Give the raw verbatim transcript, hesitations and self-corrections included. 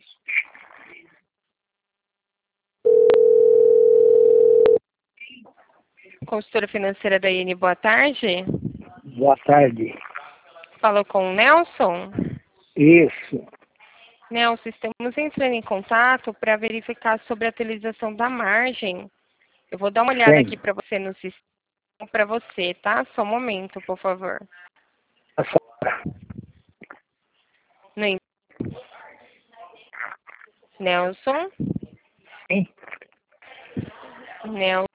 Consultora financeira da I N, boa tarde. Boa tarde. Falo com o Nelson. Isso. Nelson, estamos entrando em contato para verificar sobre a atualização da margem. Eu vou dar uma olhada Sim. aqui para você no sistema, para você, tá? Só um momento, por favor. A senhora. No... Nelson? Sim. Nelson.